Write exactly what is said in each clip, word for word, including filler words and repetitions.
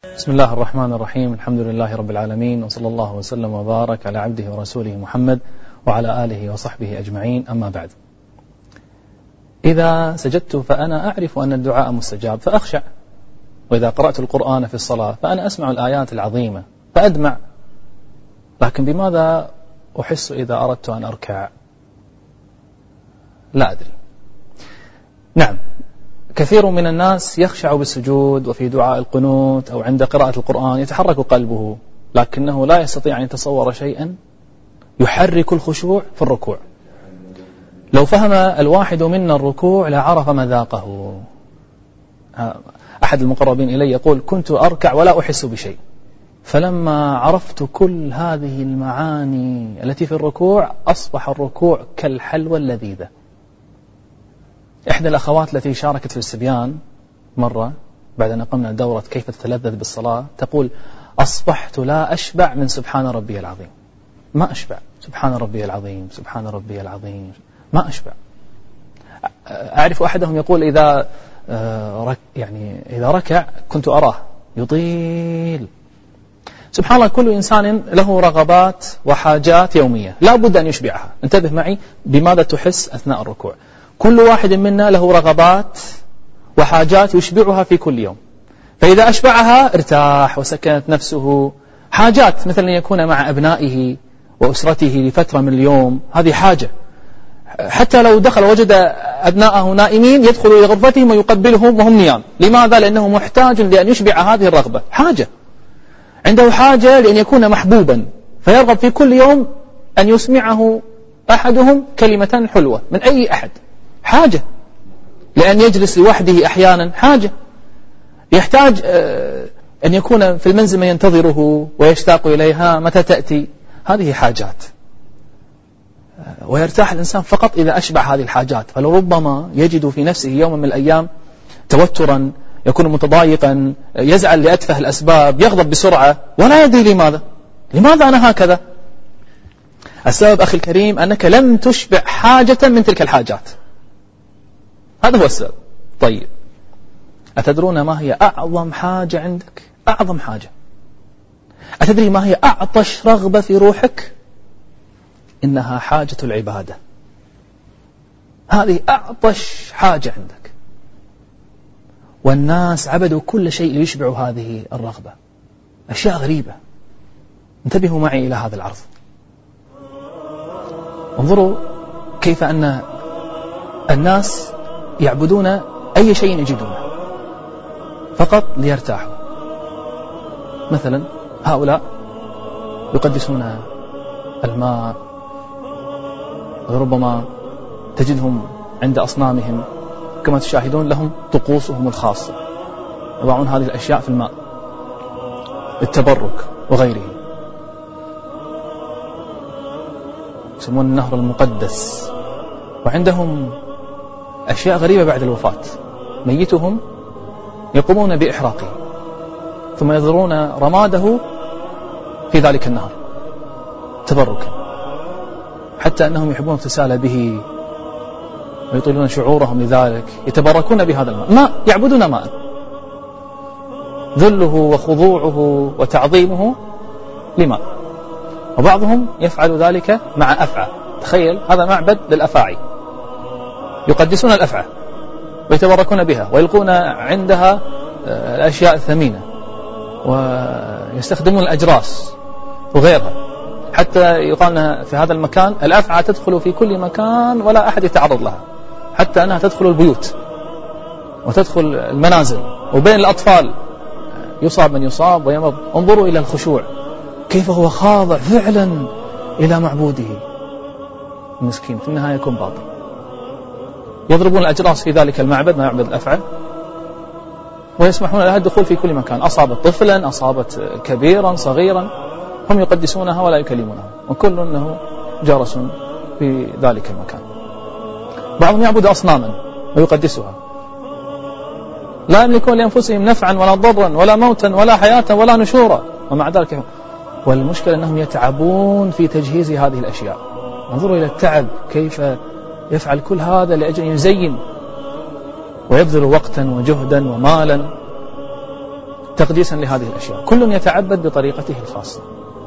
بسم الله الرحمن الرحيم. الحمد لله رب العالمين، وصلى الله وسلم وبارك على عبده ورسوله محمد وعلى آله وصحبه أجمعين، أما بعد. إذا سجدت فأنا أعرف أن الدعاء مستجاب فأخشع، وإذا قرأت القرآن في الصلاة فأنا أسمع الآيات العظيمة فأدمع، لكن بماذا أحس إذا أردت أن أركع؟ لا أدري. نعم، كثير من الناس يخشع بالسجود وفي دعاء القنوت أو عند قراءة القرآن يتحرك قلبه، لكنه لا يستطيع أن يتصور شيئا يحرك الخشوع في الركوع. لو فهم الواحد منا الركوع لعرف مذاقه. أحد المقربين إلي يقول: كنت أركع ولا أحس بشيء، فلما عرفت كل هذه المعاني التي في الركوع أصبح الركوع كالحلوى اللذيذة. إحدى الأخوات التي شاركت في السبيان مرة بعد أن قمنا دورة كيف تتلذذ بالصلاة تقول: أصبحت لا أشبع من سبحان ربي العظيم، ما أشبع، سبحان ربي العظيم سبحان ربي العظيم، ما أشبع. أعرف أحدهم يقول: إذا يعني إذا ركع كنت أراه يطيل. سبحان الله، كل إنسان له رغبات وحاجات يومية لا بد أن يشبعها. انتبه معي بماذا تحس أثناء الركوع. كل واحد منا له رغبات وحاجات يشبعها في كل يوم، فإذا أشبعها ارتاح وسكنت نفسه. حاجات مثل أن يكون مع أبنائه وأسرته لفترة من اليوم، هذه حاجة. حتى لو دخل وجد أبنائه نائمين يدخل إلى غرفتهم ويقبلهم وهم نيام. لماذا؟ لأنه محتاج لأن يشبع هذه الرغبة. حاجة. عنده حاجة لأن يكون محبوبا، فيرغب في كل يوم أن يسمعه أحدهم كلمة حلوة من أي أحد. حاجة. لأن يجلس لوحده أحيانا. حاجة. يحتاج أن يكون في المنزل من ينتظره ويشتاق إليها متى تأتي. هذه حاجات، ويرتاح الإنسان فقط إذا أشبع هذه الحاجات. فلربما يجد في نفسه يوما من الأيام توترا، يكون متضايقا، يزعل لأتفه الأسباب، يغضب بسرعة ولا يدري لماذا. لماذا أنا هكذا؟ السبب أخي الكريم أنك لم تشبع حاجة من تلك الحاجات. هذا هو السبب. طيب، أتدرون ما هي أعظم حاجة عندك؟ أعظم حاجة. أتدري ما هي أعطش رغبة في روحك؟ إنها حاجة العبادة. هذه أعطش حاجة عندك. والناس عبدوا كل شيء ليشبعوا هذه الرغبة. أشياء غريبة. انتبهوا معي إلى هذا العرض. انظروا كيف أن الناس يعبدون أي شيء يجدونه فقط ليرتاحوا. مثلا هؤلاء يقدسون الماء، ربما تجدهم عند أصنامهم كما تشاهدون لهم طقوسهم الخاصة، يضعون هذه الأشياء في الماء للتبرك وغيره. يسمون النهر المقدس. وعندهم أشياء غريبة بعد الوفاة. ميتهم يقومون بإحراقه ثم يضرون رماده في ذلك النهر تبركا، حتى أنهم يحبون اغتسال به ويطيلون شعورهم لذلك. يتبركون بهذا الماء. ماء، يعبدون ماء. ذله وخضوعه وتعظيمه لماء. وبعضهم يفعل ذلك مع أفعى. تخيل، هذا معبد للأفاعي، يقدسون الأفعى ويتبركون بها ويلقون عندها الأشياء الثمينة ويستخدمون الأجراس وغيرها. حتى يقال في هذا المكان الأفعى تدخل في كل مكان ولا أحد يتعرض لها، حتى أنها تدخل البيوت وتدخل المنازل، وبين الأطفال يصاب من يصاب ويمض. انظروا إلى الخشوع، كيف هو خاضع فعلا إلى معبوده. المسكين في النهاية يكون باطل. يضربون الأجراس في ذلك المعبد، معبد الأفعى، ويسمحون لها الدخول في كل مكان. أصابت طفلا، أصابت كبيرا صغيرا، هم يقدسونها ولا يكلمونها، وكل أنه جرس في ذلك المكان. بعضهم يعبد أصناما ويقدسها، لا يملكون لأنفسهم نفعا ولا ضرا ولا موتا ولا حياة ولا نشورا، ومع ذلك. والمشكلة أنهم يتعبون في تجهيز هذه الأشياء. انظروا إلى التعب، كيف يفعل كل هذا لأجل يزين ويبذل وقتا وجهدا ومالا تقديسا لهذه الأشياء، كل يتعبد بطريقته الخاصة.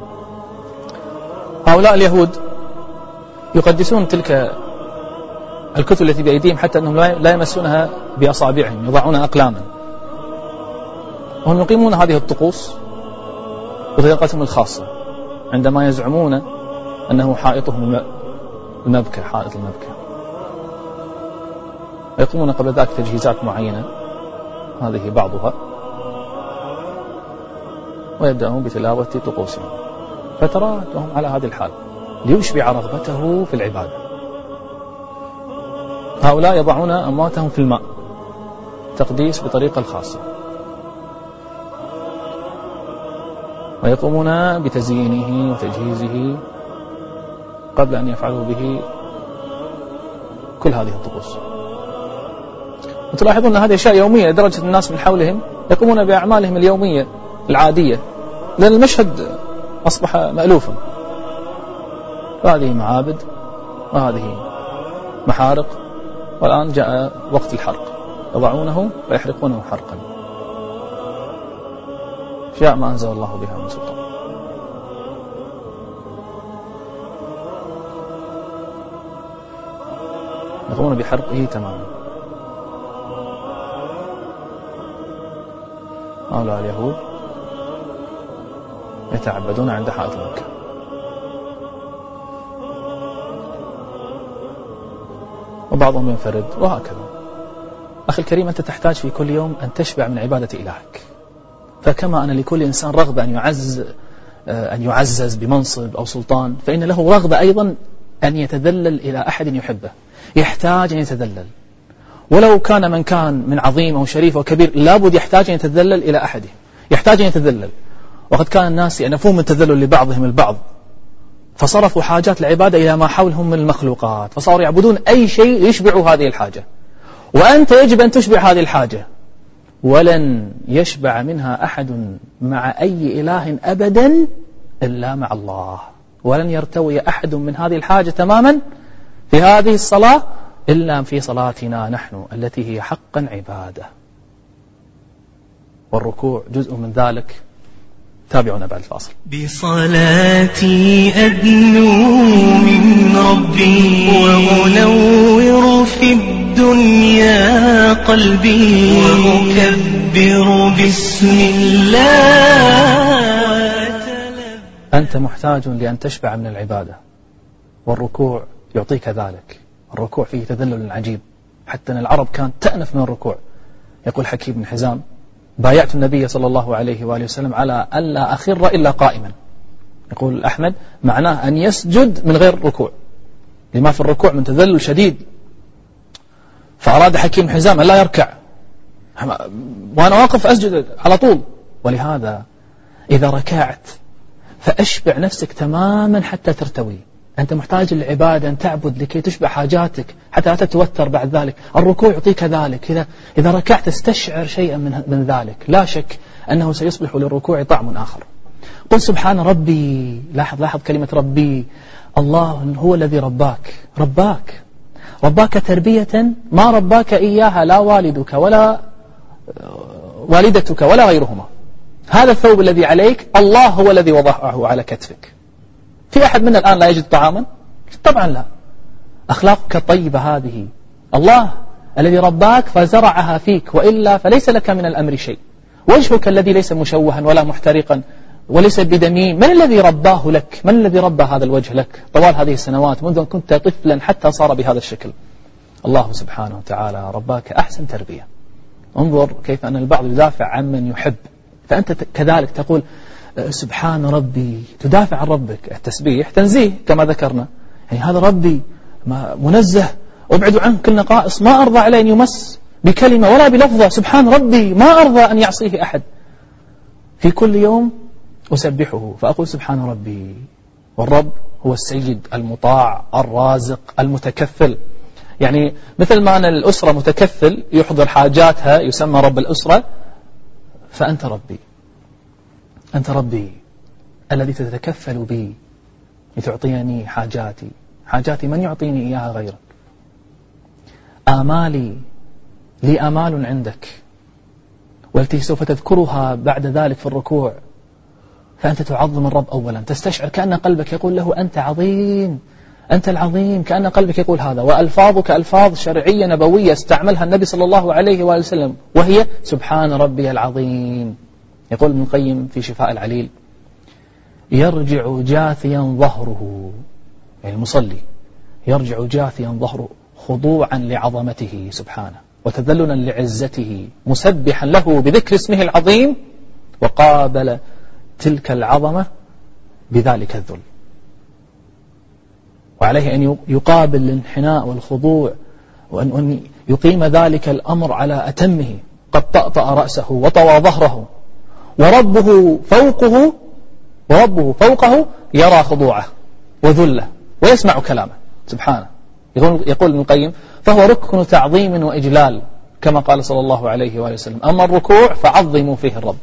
هؤلاء اليهود يقدسون تلك الكتب التي بأيديهم حتى أنهم لا يمسونها بأصابعهم، يضعون أقلاما، وهم يقيمون هذه الطقوس بطريقتهم الخاصة عندما يزعمون أنه حائطهم المبكى، حائط المبكى، ويقومون قبل ذلك تجهيزات معينة، هذه بعضها، ويبدأون بتلاوة طقوسهم فترات وهم على هذه الحال ليشبع رغبته في العبادة. هؤلاء يضعون أمواتهم في الماء، تقديس بطريقة الخاصة، ويقومون بتزيينه وتجهيزه قبل أن يفعلوا به كل هذه الطقوس. وتلاحظون أن هذه أشياء يومية لدرجة الناس من حولهم يقومون بأعمالهم اليومية العادية، لأن المشهد أصبح مألوفا. فهذه معابد وهذه محارق، والآن جاء وقت الحرق، يضعونه ويحرقونه حرقا، أشياء ما أنزل الله بها من سلطان. يقومون بحرقه تماما. هؤلاء اليهود يتعبدون عند حائط مكة. وبعضهم ينفرد، وهكذا. أخي الكريم، أنت تحتاج في كل يوم أن تشبع من عبادة إلهك. فكما أن لكل إنسان رغبة أن يعز أن يعزز بمنصب أو سلطان، فإن له رغبة أيضا أن يتذلل إلى أحد يحبه، يحتاج أن يتذلل، ولو كان من كان من عظيم أو شريف أو كبير لابد يحتاج أن يتذلل إلى أحده، يحتاج أن يتذلل. وقد كان الناس ينفون من التذلل لبعضهم البعض، فصرفوا حاجات العبادة إلى ما حولهم من المخلوقات، فصاروا يعبدون أي شيء يشبع هذه الحاجة. وأنت يجب أن تشبع هذه الحاجة، ولن يشبع منها أحد مع أي إله أبدا إلا مع الله، ولن يرتوي أحد من هذه الحاجة تماما في هذه الصلاة إلا في صلاتنا نحن التي هي حقا عبادة. والركوع جزء من ذلك. تابعونا بعد الفاصل. بصلاتي أدنو من ربي وأنور في الدنيا قلبي وأكبر بسم الله. أنت محتاج لأن تشبع من العبادة، والركوع يعطيك ذلك. الركوع فيه تذلل عجيب، حتى أن العرب كانت تأنف من الركوع. يقول حكيم بن حزام: بايعت النبي صلى الله عليه وآله وسلم على ألا أخر إلا قائما. يقول أحمد: معناه أن يسجد من غير ركوع، لما في الركوع من تذلل شديد. فأراد حكيم بن حزام أن لا يركع، وأنا واقف أسجد على طول. ولهذا إذا ركعت فأشبع نفسك تماما حتى ترتوي. أنت محتاج للعبادة أن تعبد لكي تشبع حاجاتك حتى لا تتوتر بعد ذلك. الركوع يعطيك ذلك. إذا, إذا ركعت تستشعر شيئا من, من ذلك، لا شك أنه سيصبح للركوع طعم آخر. قل سبحان ربي. لاحظ لاحظ كلمة ربي. الله هو الذي رباك رباك رباك تربية ما رباك إياها لا والدك ولا والدتك ولا غيرهما. هذا الثوب الذي عليك الله هو الذي وضعه على كتفك. في أحد منا الآن لا يجد طعاما؟ طبعا لا. أخلاقك طيبة هذه. الله الذي رباك فزرعها فيك، وإلا فليس لك من الأمر شيء. وجهك الذي ليس مشوها ولا محترقا وليس بدميم، من الذي رباه لك؟ من الذي ربى هذا الوجه لك طوال هذه السنوات منذ أن كنت طفلا حتى صار بهذا الشكل؟ الله سبحانه وتعالى رباك أحسن تربية. انظر كيف أن البعض يدافع عن من يحب، فأنت كذلك تقول سبحان ربي، تدافع عن ربك. التسبيح تنزيه كما ذكرنا، يعني هذا ربي منزه، أبعد عنه كل نقائص، ما أرضى عليه أن يمس بكلمة ولا بلفظة. سبحان ربي، ما أرضى أن يعصيه أحد. في كل يوم أسبحه فأقول سبحان ربي. والرب هو السيد المطاع الرازق المتكفل. يعني مثل ما أن الأسرة متكفل يحضر حاجاتها يسمى رب الأسرة، فأنت ربي. أنت ربي الذي تتكفل بي لتعطيني حاجاتي. حاجاتي من يعطيني إياها غيرك؟ آمالي لي آمال عندك، والتي سوف تذكرها بعد ذلك في الركوع، فأنت تعظم الرب أولا، تستشعر كأن قلبك يقول له أنت عظيم، أنت العظيم، كأن قلبك يقول هذا. وألفاظك ألفاظ شرعية نبوية استعملها النبي صلى الله عليه وآله وسلم، وهي سبحان ربي العظيم. يقول ابن القيم في شفاء العليل: يرجع جاثيا ظهره، يعني المصلي يرجع جاثيا ظهره خضوعا لعظمته سبحانه وتذللا لعزته، مسبحا له بذكر اسمه العظيم، وقابل تلك العظمة بذلك الذل. وعليه أن يقابل الانحناء والخضوع، وأن يقيم ذلك الأمر على أتمه، قد طأطأ رأسه وطوى ظهره، وربه فوقه وربه فوقه يرى خضوعه وذله ويسمع كلامه سبحانه. يقول, يقول ابن القيم: فهو ركن تعظيم وإجلال، كما قال صلى الله عليه وآله وسلم: أما الركوع فعظموا فيه الرب.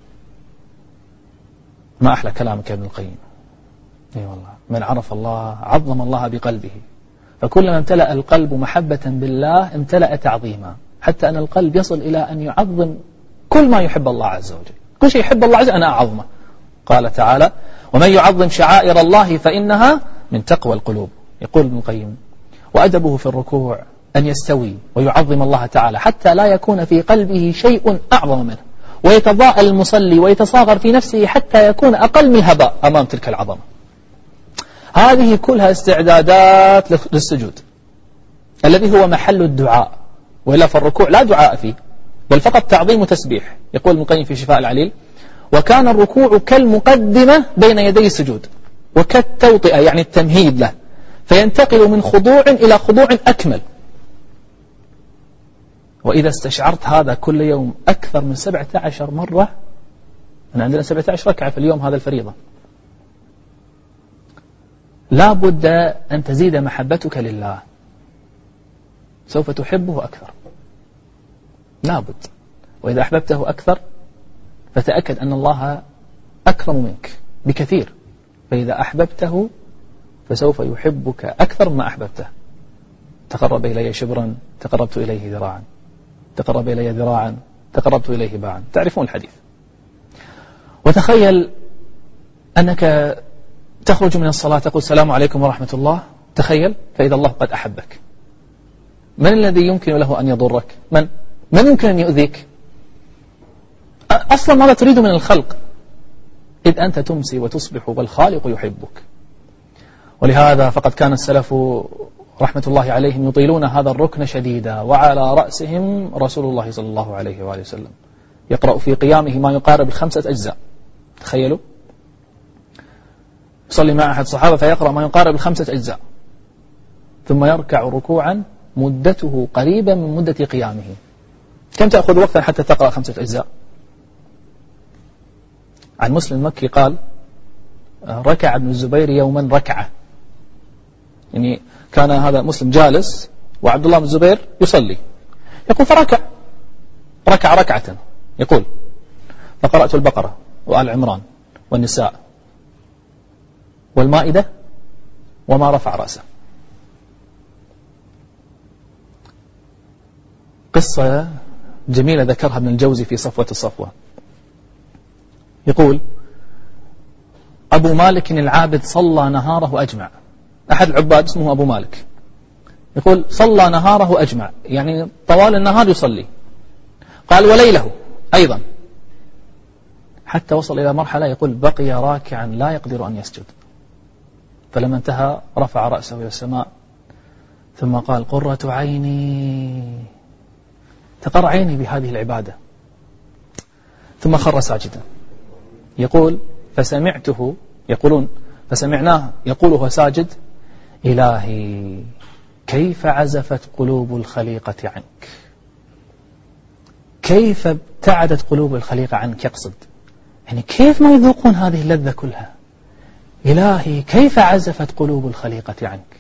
ما أحلى كلامك يا ابن القيم. اي والله، من عرف الله عظم الله بقلبه، فكلما امتلأ القلب محبة بالله امتلأ تعظيما، حتى أن القلب يصل إلى أن يعظم كل ما يحب الله عز وجل، كل شيء يحب الله عز وجل أنا أعظمه. قال تعالى: ومن يعظم شعائر الله فإنها من تقوى القلوب. يقول ابن القيم: وأدبه في الركوع أن يستوي ويعظم الله تعالى حتى لا يكون في قلبه شيء أعظم منه، ويتضاءل المصلي ويتصاغر في نفسه حتى يكون أقل من هباء أمام تلك العظمة. هذه كلها استعدادات للسجود الذي هو محل الدعاء، وإلا فالركوع لا دعاء فيه بل فقط تعظيم وتسبيح. يقول ابن القيم في شفاء العليل: وكان الركوع كالمقدمة بين يدي السجود، وكالتوطئة يعني التمهيد له، فينتقل من خضوع إلى خضوع أكمل. وإذا استشعرت هذا كل يوم أكثر من سبعة عشر مرة، أنا عندنا سبعة عشر ركعة في اليوم، هذا الفريضة، لا بد أن تزيد محبتك لله، سوف تحبه أكثر، لا بد. وإذا أحببته أكثر فتأكد أن الله أكرم منك بكثير، فإذا أحببته فسوف يحبك أكثر ما أحببته. تقرب إلي شبرا تقربت إليه ذراعا، تقرب إلي ذراعا تقربت إليه باعا. تعرفون الحديث. وتخيل أنك تخرج من الصلاة تقول السلام عليكم ورحمة الله، تخيل، فإذا الله قد أحبك. من الذي يمكن له أن يضرك؟ من؟ من يمكن أن يؤذيك؟ أصلا ماذا تريد من الخلق؟ إذ أنت تمسي وتصبح والخالق يحبك. ولهذا فقد كان السلف رحمة الله عليهم يطيلون هذا الركن شديدا، وعلى رأسهم رسول الله صلى الله عليه وآله وسلم، يقرأ في قيامه ما يقارب الخمسة أجزاء. تخيلوا، يصلي مع أحد الصحابة فيقرأ ما يقارب الخمسة أجزاء، ثم يركع ركوعا مدته قريبا من مدة قيامه. كم تأخذ وقتا حتى تقرأ خمسة أجزاء؟ عن مسلم المكي قال: ركع ابن الزبير يوما ركعة، يعني كان هذا مسلم جالس وعبد الله بن الزبير يصلي، يقول فركع ركع ركعة، يقول فقرأت البقرة وآل عمران والنساء والمائدة وما رفع رأسه. قصة جميلة ذكرها ابن الجوزي في صفوة الصفوة. يقول: أبو مالك العابد صلى نهاره أجمع. أحد العباد اسمه أبو مالك، يقول صلى نهاره أجمع، يعني طوال النهار يصلي. قال: وليله أيضا، حتى وصل إلى مرحلة يقول بقي راكعا لا يقدر أن يسجد، فلما انتهى رفع رأسه إلى السماء ثم قال: قرة عيني، تقر عيني بهذه العبادة، ثم خر ساجدا. يقول: فسمعته، يقولون فسمعناه يقول وهو ساجد: إلهي كيف عزفت قلوب الخليقة عنك، كيف ابتعدت قلوب الخليقة عنك، يقصد يعني كيف ما يذوقون هذه اللذة كلها، إلهي كيف عزفت قلوب الخليقة عنك.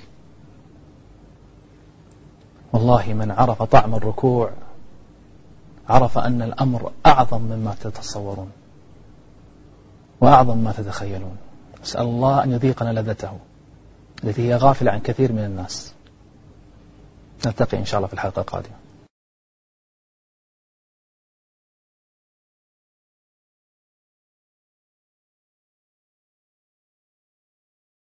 والله من عرف طعم الركوع عرف أن الأمر أعظم مما تتصورون وأعظم ما تتخيلون. أسأل الله أن يذيقنا لذته التي هي غافلة عن كثير من الناس. نلتقي إن شاء الله في الحلقة القادمة.